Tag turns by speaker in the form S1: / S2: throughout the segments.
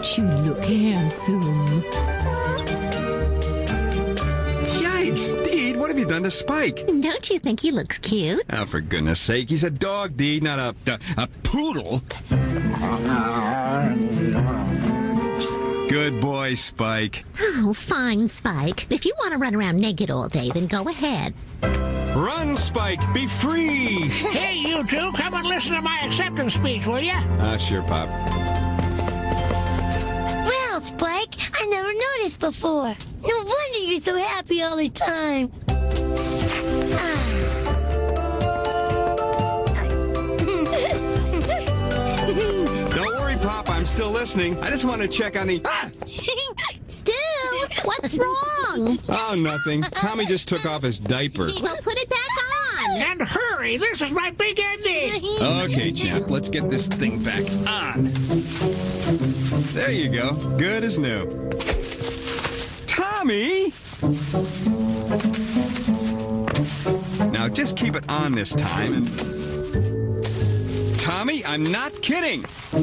S1: Don't you look handsome?
S2: Yikes! Deed, what have you done to Spike?
S1: Don't you think he looks cute?
S2: Oh, for goodness sake, he's a dog, Deed, not a poodle. Good boy, Spike.
S1: Oh, fine, Spike. If you want to run around naked all day, then go ahead.
S2: Run, Spike! Be free!
S3: Hey, you two, come and listen to my acceptance speech, will ya?
S2: Sure, Pop.
S4: Well, Spike, I never noticed before. No wonder you're so happy all the time.
S2: Don't worry, Pop, I'm still listening. I just want to check on the...
S1: Stu, what's wrong?
S2: Oh, nothing. Tommy just took off his diaper.
S1: Well, put it back on.
S3: And hurry, this is my big ending.
S2: Okay, champ, let's get this thing back on. There you go. Good as new. Tommy! Now, just keep it on this time and... Tommy, I'm not kidding!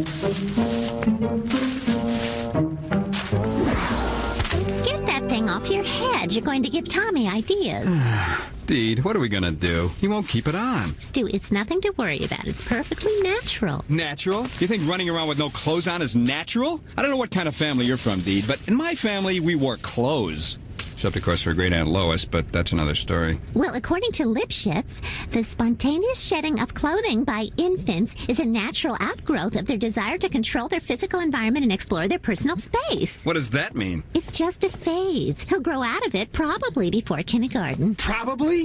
S1: Get that thing off your head. You're going to give Tommy ideas.
S2: Deed, what are we gonna do? He won't keep it on.
S1: Stu, it's nothing to worry about. It's perfectly natural.
S2: Natural? You think running around with no clothes on is natural? I don't know what kind of family you're from, Deed, but in my family, we wore clothes. Except, of course, for Great Aunt Lois, but that's another story.
S1: Well, according to Lipschitz, the spontaneous shedding of clothing by infants is a natural outgrowth of their desire to control their physical environment and explore their personal space.
S2: What does that mean?
S1: It's just a phase. He'll grow out of it probably before kindergarten.
S2: Probably?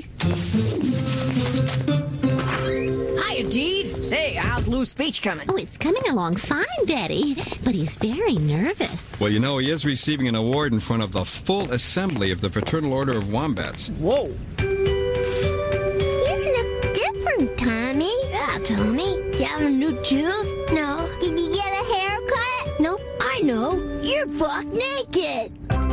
S5: Hiya, Deed. Say, how's Lou's speech coming?
S1: Oh, it's coming along fine, Betty, but he's very nervous.
S2: Well, you know, he is receiving an award in front of the full assembly of the Fraternal Order of Wombats.
S5: Whoa.
S4: You look different, Tommy.
S5: Yeah, Tommy.
S4: Do you have a new tooth? No. Did you get a haircut? Nope.
S5: I know. You're buck naked.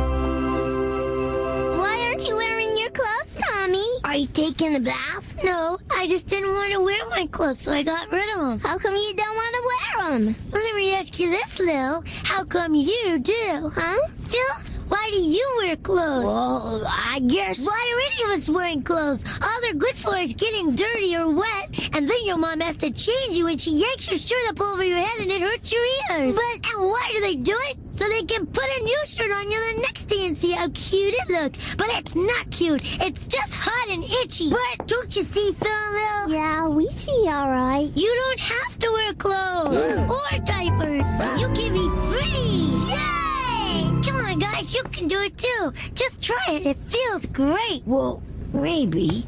S4: Why aren't you wearing your clothes, Tommy?
S5: Are you taking a bath?
S4: No, I just didn't want to wear my clothes, so I got rid of them. How come you don't want to wear them? Let me ask you this, Lil. How come you do, huh? Phil, why do you wear clothes?
S5: Well, I guess...
S4: Why are any of us wearing clothes? All they're good for is getting dirty or wet, and then your mom has to change you and she yanks your shirt up over your head and it hurts your ears. And why do they do it? So they can put a new shirt on you the next day and see how cute it looks. But it's not cute. It's just hot and itchy. But don't you see, Phil? Yeah, we see all right. You don't have to wear clothes or diapers. You can be free. Yay! Come on, guys. You can do it, too. Just try it. It feels great.
S5: Well, maybe.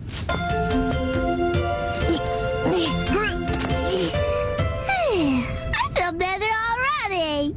S4: I feel better already.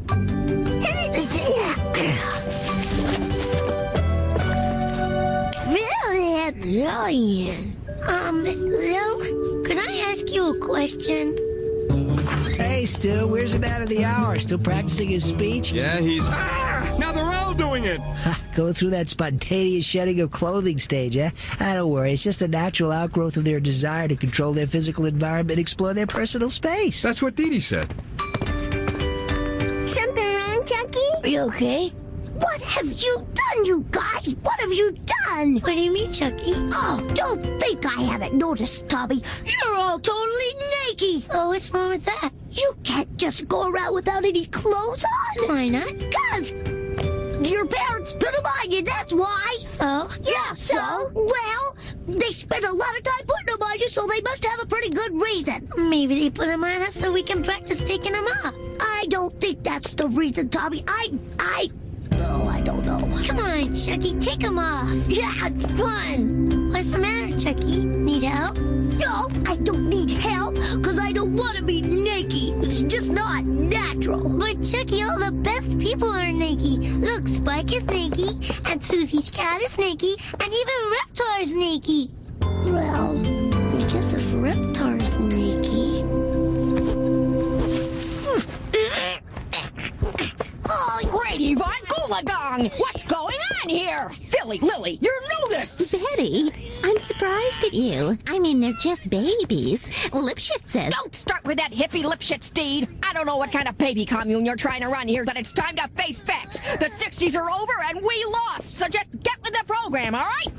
S5: Brilliant.
S4: Lil, could I ask you a question?
S6: Hey, Stu, where's it out of the hour? Still practicing his speech?
S2: Yeah, he's... Now they're all doing it!
S6: Going through that spontaneous shedding of clothing stage, eh? Don't worry, it's just a natural outgrowth of their desire to control their physical environment and explore their personal space.
S2: That's what Dee Dee said.
S4: Something wrong, Chucky?
S5: Are you okay?
S4: What have you done, you guys? What have you done? What do you mean, Chucky? Oh, don't think I haven't noticed, Tommy. You're all totally naked. So what's wrong with that? You can't just go around without any clothes on. Why not? 'Cause your parents put them on you, that's why. So? Yeah, so? Well, they spent a lot of time putting them on you, so they must have a pretty good reason. Maybe they put them on us so we can practice taking them off. I don't think that's the reason, Tommy. Oh, I don't know. Come on, Chucky, take them off. Yeah, it's fun. What's the matter, Chucky? Need help? No, I don't need help, because I don't want to be naked. It's just not natural. But, Chucky, all the best people are naked. Look, Spike is naked, and Susie's cat is naked, and even Reptar is naked. Well, I guess if Reptar's naked...
S5: Oh, great, Yvonne. Go Wollagong! What's going on here? Philly, Lily, you're nudist!
S1: Betty, I'm surprised at you. I mean, they're just babies. Lipschitz says...
S5: Don't start with that hippie Lipschitz, Steed. I don't know what kind of baby commune you're trying to run here, but it's time to face facts. The 60s are over and we lost, so just get with the program, all right?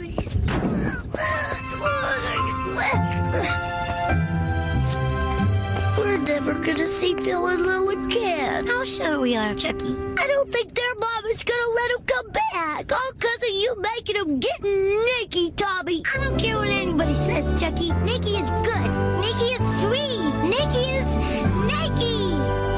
S4: We're never gonna see Phil and Lil again. How sure we are, Chucky? I don't think their mom is gonna let him come back. All because of you making him get naked, Tommy. I don't care what anybody says, Chucky. Nikki is good. Nikki is sweet. Nikki is Nikki.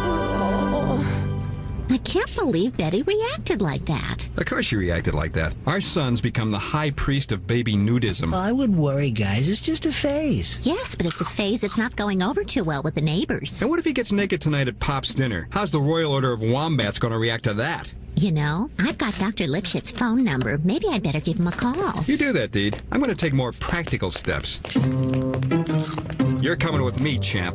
S1: I can't believe Betty reacted like that.
S2: Of course she reacted like that. Our son's become the high priest of baby nudism.
S6: I wouldn't worry, guys. It's just a phase.
S1: Yes, but it's a phase that's not going over too well with the neighbors.
S2: And what if he gets naked tonight at Pop's dinner? How's the Royal Order of Wombats going to react to that?
S1: You know, I've got Dr. Lipschitz's phone number. Maybe I'd better give him a call.
S2: You do that, Deed. I'm going to take more practical steps. You're coming with me, champ.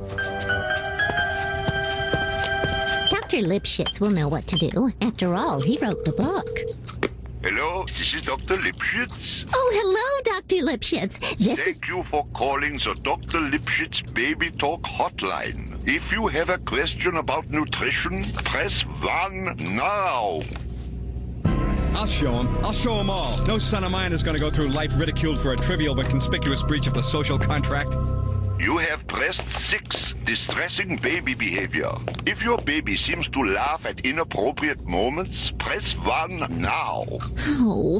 S1: Dr. Lipschitz will know what to do. After all, he wrote the book.
S7: Hello, this is Dr. Lipschitz.
S1: Oh, hello, Dr. Lipschitz.
S7: Thank you for calling the Dr. Lipschitz Baby Talk hotline. If you have a question about nutrition, press 1 now.
S2: I'll show him. I'll show him all. No son of mine is going to go through life ridiculed for a trivial but conspicuous breach of the social contract.
S7: You have pressed 6, distressing baby behavior. If your baby seems to laugh at inappropriate moments, press 1 now.
S1: Oh.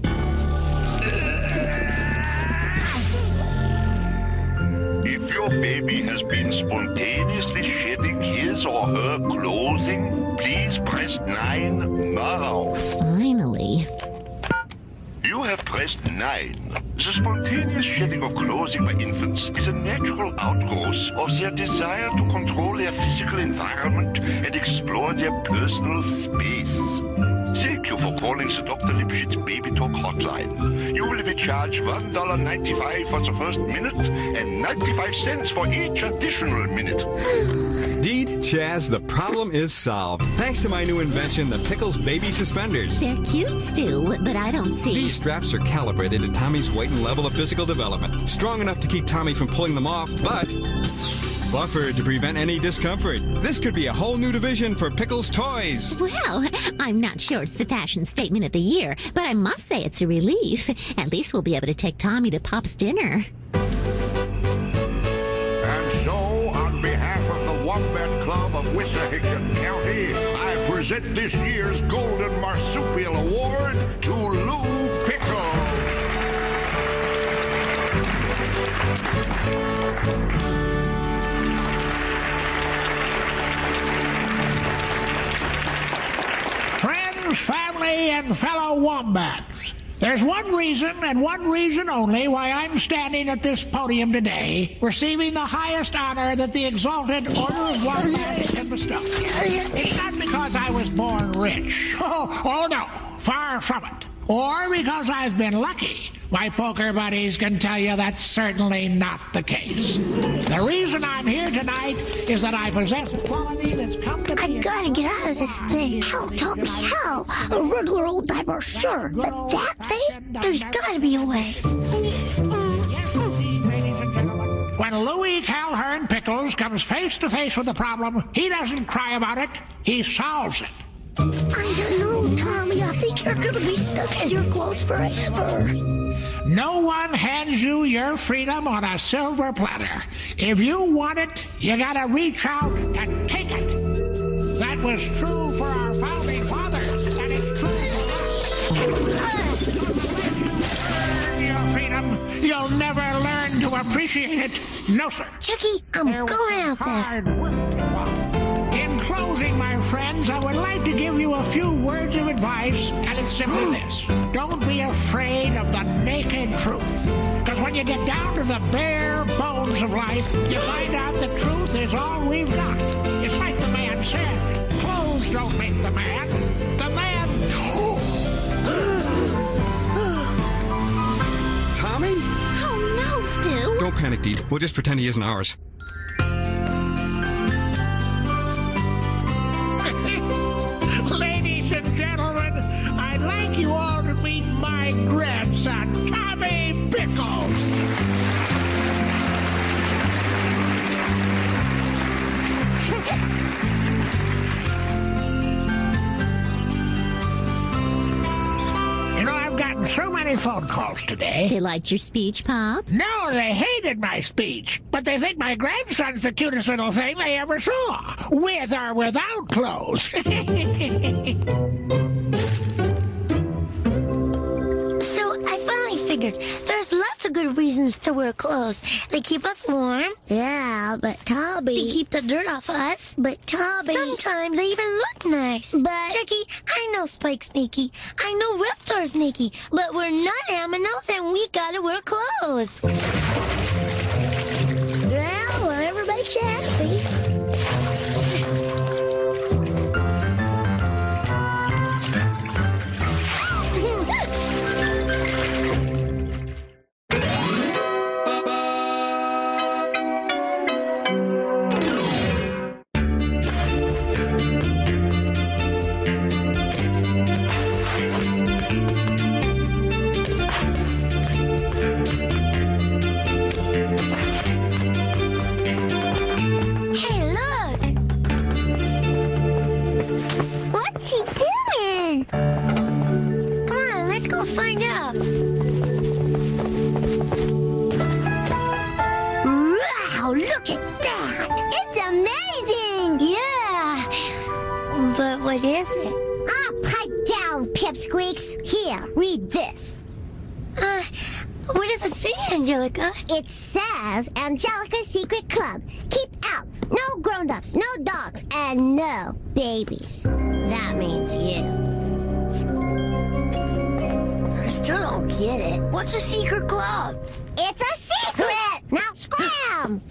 S7: If your baby has been spontaneously shedding his or her clothing, please press 9 now.
S1: Finally.
S7: You have pressed 9. The spontaneous shedding of clothing by infants is a natural outgrowth of their desire to control their physical environment and explore their personal space. Thank you for calling the Dr. Lipschitz Baby Talk hotline. You will be charged $1.95 for the first minute and 95 cents for each additional minute.
S2: Deed, Chaz, the problem is solved. Thanks to my new invention, the Pickles Baby Suspenders.
S1: They're cute, Stu, but I don't see...
S2: These straps are calibrated to Tommy's weight and level of physical development. Strong enough to keep Tommy from pulling them off, but... buffered to prevent any discomfort. This could be a whole new division for Pickles Toys.
S1: Well, I'm not sure it's the fashion statement of the year, but I must say it's a relief. At least we'll be able to take Tommy to Pop's dinner.
S8: And so, on behalf of the Wombat Club of Wissahickon County, I present this year's Golden Marsupial Award to Lou Pickles.
S3: Friends, family, and fellow wombats. There's one reason, and one reason only, why I'm standing at this podium today, receiving the highest honor that the exalted Order of Wombats can bestow. It's not because I was born rich. Oh no, far from it. Or because I've been lucky. My poker buddies can tell you that's certainly not the case. The reason I'm here tonight is that I possess a quality that's come to be...
S4: I gotta get out of this thing. How, Tommy, how? A regular old diaper, sure. But that thing? There's gotta be a way.
S3: When Louis Calhoun Pickles comes face to face with a problem, he doesn't cry about it, he solves it.
S4: I don't know, Tommy. I think you're gonna be stuck in your clothes forever.
S3: No one hands you your freedom on a silver platter. If you want it, you gotta reach out and take it. That was true for our founding fathers, and it's true for us. Your freedom, you'll never learn to appreciate it. No, sir.
S4: Chucky, I'm going out there.
S3: Hard work involved. In closing, my friends, I would like to give you a few words of advice, and it's simply this. Don't be afraid of the naked truth. Because when you get down to the bare bones of life, you find out the truth is all we've got. It's like the man said, clothes don't make the man. The man...
S2: Tommy?
S1: Oh, no, Stu.
S2: Don't panic, Deed. We'll just pretend he isn't ours.
S3: Ladies and gentlemen, any phone calls today.
S1: They liked your speech, Pop?
S3: No, they hated my speech, but they think my grandson's the cutest little thing they ever saw, with or without clothes.
S4: So I finally figured there's lots of good reasons to wear clothes. They keep us warm.
S9: Yeah, but Toby...
S4: They keep the dirt off us.
S9: But Toby...
S4: Sometimes they even look nice.
S9: But...
S4: Chucky, I know Spike's sneaky. I know Reptar's sneaky. But we're not aminals and we gotta wear clothes.
S9: Well, whatever makes you happy.
S4: Find out.
S9: Wow, look at that! It's amazing!
S4: Yeah! But what is it?
S9: Ah, pipe down, pipsqueaks. Here, read this.
S4: What does it say, Angelica?
S9: It says Angelica's Secret Club. Keep out. No grown-ups, no dogs, and no babies. That means you.
S4: Still don't get it. What's a secret club?
S9: It's a secret! Now scram!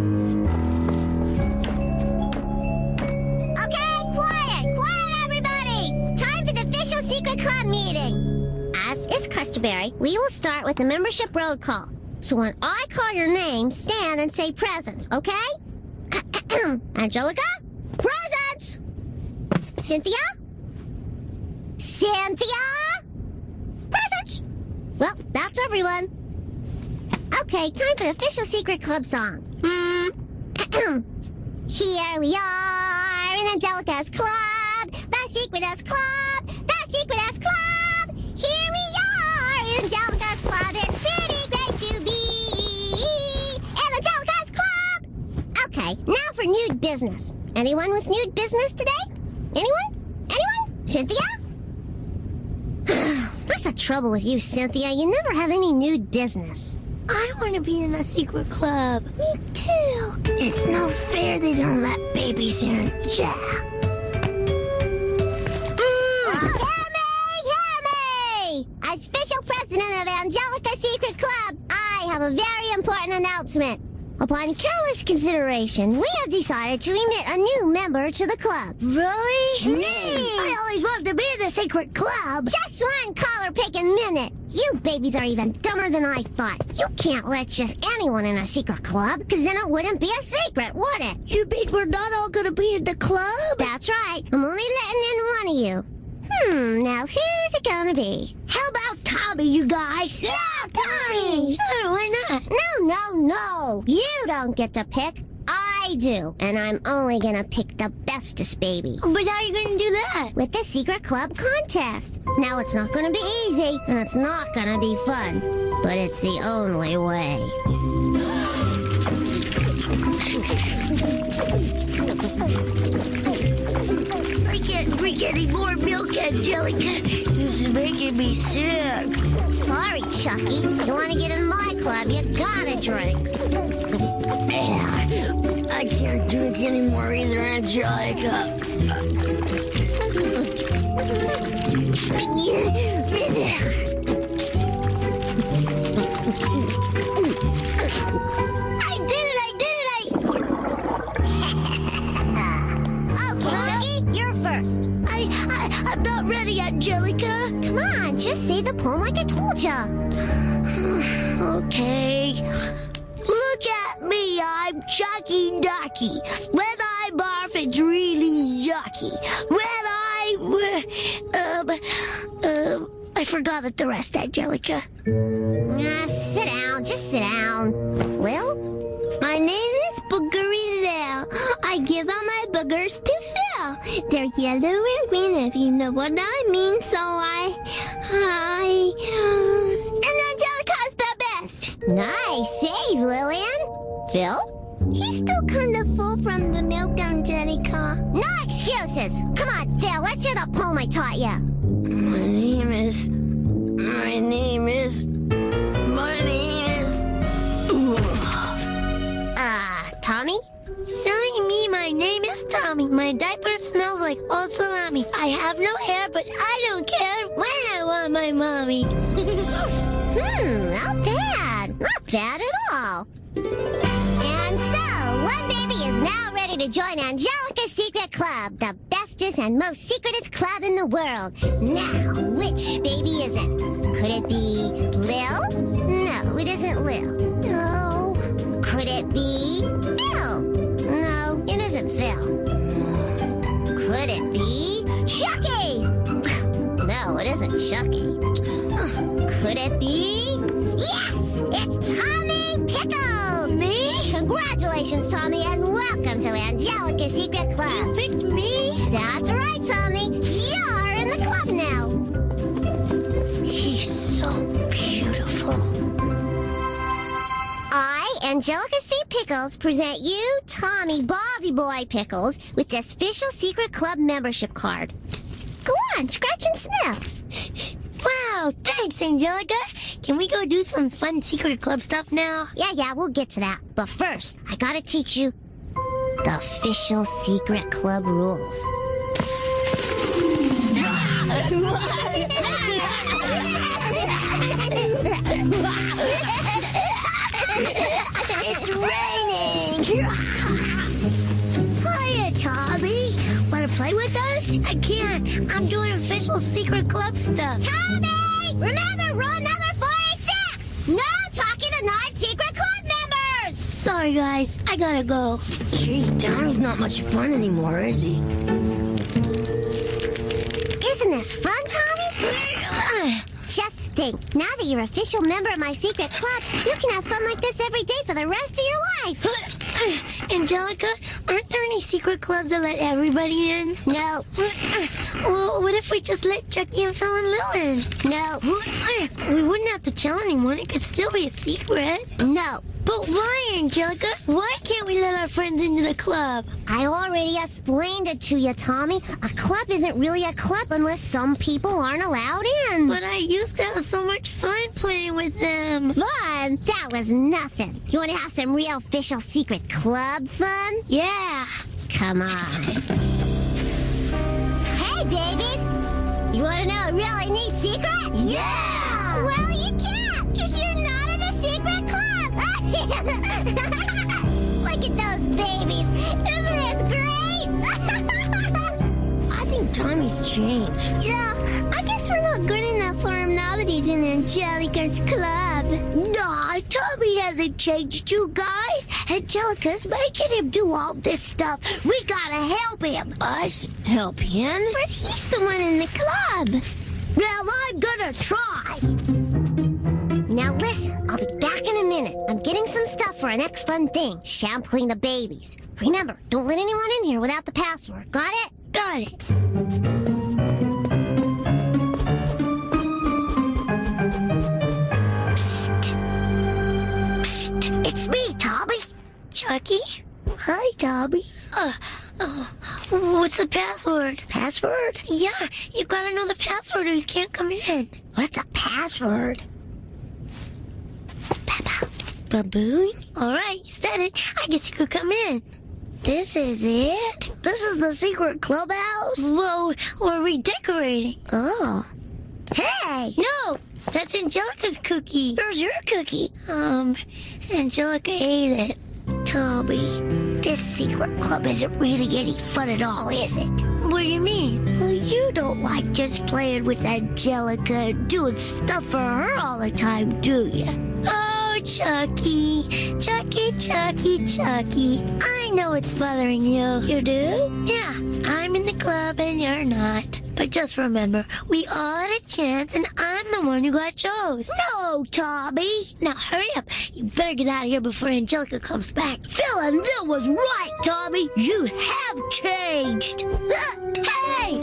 S9: Okay, quiet everybody! Time for the official secret club meeting. As is customary, we will start with the membership roll call. So when I call your name, stand and say present, okay? Angelica? Present! Cynthia? Cynthia? Well, that's everyone. Okay, time for the official Secret Club song. Here we are in Angelica's Club, the Secretest Club, the Secretest Club. Here we are in Angelica's Club. It's pretty great to be in Angelica's Club. Okay, now for nude business. Anyone with nude business today? Anyone? Anyone? Cynthia? What's the trouble with you, Cynthia? You never have any nude business.
S4: I want to be in a secret club.
S9: Me too.
S4: It's no fair they don't let babies in. Yeah.
S9: Hear me! As official president of Angelica's Secret Club, I have a very important announcement. Upon careless consideration, we have decided to emit a new member to the club.
S4: Really?
S9: Me!
S4: I always wanted to be in a secret club.
S9: Just one collar-picking minute. You babies are even dumber than I thought. You can't let just anyone in a secret club, because then it wouldn't be a secret, would it?
S4: You mean we're not all going to be in the club?
S9: That's right. I'm only letting in one of you. Now who's it gonna be?
S4: How about Tommy, you guys?
S9: Yeah, Tommy!
S4: Sure, why not?
S9: No. You don't get to pick. I do. And I'm only gonna pick the bestest baby.
S4: But how are you gonna do that?
S9: With the Secret Club contest. Now, it's not gonna be easy, and it's not gonna be fun. But it's the only way.
S4: I can't drink any more milk, Angelica. This is making me sick.
S9: Sorry, Chucky. You want to get in my club, you gotta drink.
S4: I can't drink anymore either, Angelica.
S9: I did it! Okay, Chucky, you're first.
S4: I'm not ready, Angelica.
S9: Come on, just say the poem like I told ya.
S4: Okay. Look at me, I'm Chucky Ducky. When I barf, it's really yucky. When I forgot it the rest, Angelica.
S9: Sit down, just sit down. Lil?
S4: My name is Boogery Lil. I give out my boogers to Phil. They're yellow and green, if you know what I mean, so I
S9: Nice save, Lillian. Phil? He's still kind of full from the milk, Angelica. No excuses. Come on, Phil, let's hear the poem I taught you.
S4: My name is...
S9: Tommy?
S4: Silly me, my name is Tommy. My diaper smells like old salami. I have no hair, but I don't care when I want my mommy.
S9: Not bad. Not bad at all. And so, one baby is now ready to join Angelica's Secret Club, the bestest and most secretest club in the world. Now, which baby is it? Could it be Lil? No, it isn't Lil. No. Could it be Phil? No, it isn't Phil. Could it be Chucky? No, it isn't Chucky. Could it be... Yes! It's Tommy Pickles!
S4: Me?
S9: Congratulations, Tommy, and welcome to Angelica's Secret Club.
S4: You picked me?
S9: That's right, Tommy. You're in the club now.
S4: He's so beautiful.
S9: I, Angelica C. Pickles, present you, Tommy Baldy Boy Pickles, with this official Secret Club membership card. Go on, scratch and sniff.
S4: Wow, thanks, Angelica. Can we go do some fun Secret Club stuff now?
S9: Yeah, we'll get to that. But first, I gotta teach you the official Secret Club rules.
S4: It's raining! Hiya, Tommy. Want to play with us? I can't. I'm doing official Secret Club stuff.
S9: Tommy! Remember rule number 46! No talking to non-Secret Club members!
S4: Sorry, guys. I gotta go.
S5: Gee, Tommy's not much fun anymore, is he?
S9: Isn't this fun, Tommy? Just think, now that you're an official member of my secret club, you can have fun like this every day for the rest of your life.
S4: Angelica, aren't there any secret clubs that let everybody in?
S9: No.
S4: Well, what if we just let Chucky and Phil and Lil in?
S9: No.
S4: We wouldn't have to tell anyone. It could still be a secret.
S9: No.
S4: But why, Angelica? Why can't we let our friends into the club?
S9: I already explained it to you, Tommy. A club isn't really a club unless some people aren't allowed in.
S4: But I used to have so much fun playing with them.
S9: Fun? That was nothing. You want to have some real official secret club fun?
S4: Yeah.
S9: Come on. Hey, babies. You want to know a really neat secret? Yeah! Well, you can't, because you're not in the secret club. Look at those babies. Isn't this great?
S4: I think Tommy's changed.
S9: Yeah, I guess we're not good enough for him now that he's in Angelica's club.
S4: Nah, Tommy hasn't changed, you guys. Angelica's making him do all this stuff. We gotta help him.
S5: Us? Help him?
S9: But he's the one in the club.
S4: Well, I'm gonna try.
S9: Now listen, I'll be back in a minute. I'm getting some stuff for our next fun thing, shampooing the babies. Remember, don't let anyone in here without the password. Got it?
S4: Got it.
S9: Psst. It's me, Tommy.
S4: Chucky?
S9: Hi, Tommy.
S4: What's the password?
S9: Password?
S4: Yeah, you gotta know the password or you can't come in.
S9: What's a password?
S4: Baboon? All right, you said it. I guess you could come in.
S9: This is it? This is the secret clubhouse?
S4: Whoa, we're redecorating.
S9: Oh. Hey!
S4: No, that's Angelica's cookie.
S9: Here's your cookie.
S4: Angelica ate it.
S9: Tommy, this secret club isn't really any fun at all, is it?
S4: What do you mean?
S9: Well, you don't like just playing with Angelica and doing stuff for her all the time, do you?
S4: Oh, Chucky. Chucky. I know it's bothering you.
S9: You do?
S4: Yeah, I'm in the club and you're not. But just remember, we all had a chance and I'm the one who got chose.
S9: No, Tommy.
S4: Now hurry up. You better get out of here before Angelica comes back.
S9: Phil and Lil was right, Tommy. You have changed.
S4: Hey!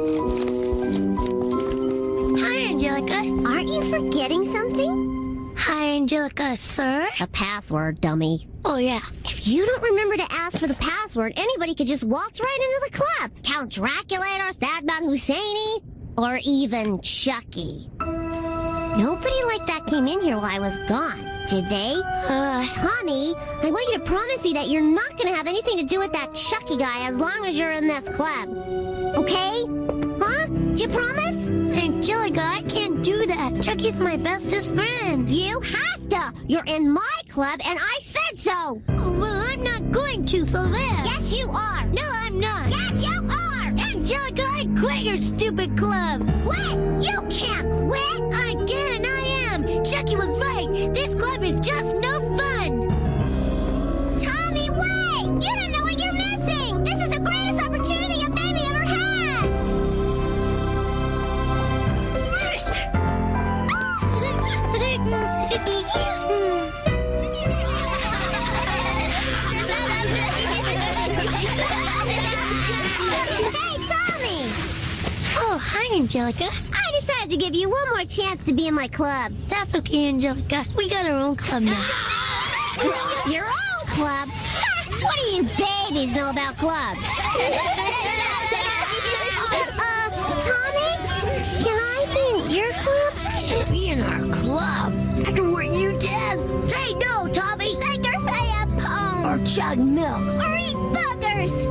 S4: Hi, Angelica.
S9: Aren't you forgetting something?
S4: Hi, Angelica, sir?
S9: The password, dummy.
S4: Oh, yeah.
S9: If you don't remember to ask for the password, anybody could just waltz right into the club. Count Draculator, Saddam Husseini, or even Chucky. Nobody like that came in here while I was gone, did they? Tommy, I want you to promise me that you're not going to have anything to do with that Chucky guy as long as you're in this club. Okay? Huh? Do you promise?
S4: Angelica, I can't do that. Chucky's my bestest friend.
S9: You have to. You're in my club, and I said so.
S4: Well, I'm not going to, so there.
S9: Yes, you are.
S4: No, I'm not.
S9: Yes, you are.
S4: Angelica, I quit your stupid club.
S9: Quit? You can't quit.
S4: I can and I am. Chucky was right. This club is just no fun.
S9: Tommy, wait! You don't know what you're missing. This is the greatest opportunity a baby ever had. Hey, Tommy!
S4: Oh, hi, Angelica.
S9: I decided to give you one more chance to be in my club.
S4: That's okay, Angelica. We got our own club now.
S9: Your own club? What do you babies know about clubs? Tommy? Can I be in your club?
S4: Be in our club? After what you did? Say no, Tommy.
S9: Think or say a poem.
S4: Or chug milk.
S9: Or eat boogers.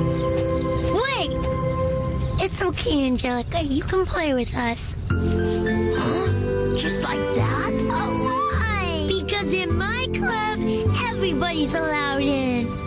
S4: Wait! It's okay, Angelica. You can play with us.
S9: Huh? Just like that? Oh, why?
S4: Because in my club, everybody's allowed in.